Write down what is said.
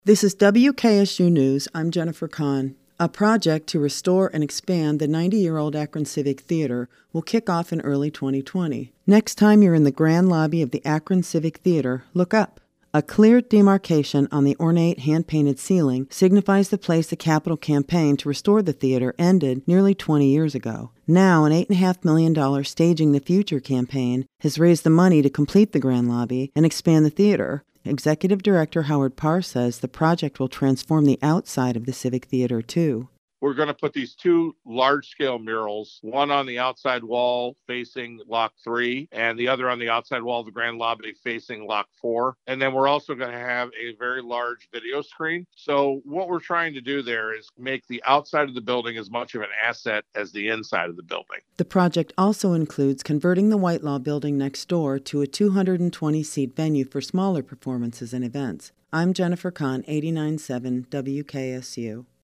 This is WKSU News. I'm Jennifer Kahn. A project to restore and expand the 90-year-old Akron Civic Theater will kick off in early 2020. Next time you're in the grand lobby of the Akron Civic Theater, look up. A clear demarcation on the ornate hand-painted ceiling signifies the place the Capitol campaign to restore the theater ended nearly 20 years ago. Now, an $8.5 million Staging the Future campaign has raised the money to complete the grand lobby and expand the theater. Executive Director Howard Parr says the project will transform the outside of the Civic Theater, too. We're going to put these two large-scale murals, one on the outside wall facing Lock 3, and the other on the outside wall of the Grand Lobby facing Lock 4. And then we're also going to have a very large video screen. So what we're trying to do there is make the outside of the building as much of an asset as the inside of the building. The project also includes converting the Whitelaw building next door to a 220-seat venue for smaller performances and events. I'm Jennifer Kahn, 89.7 WKSU.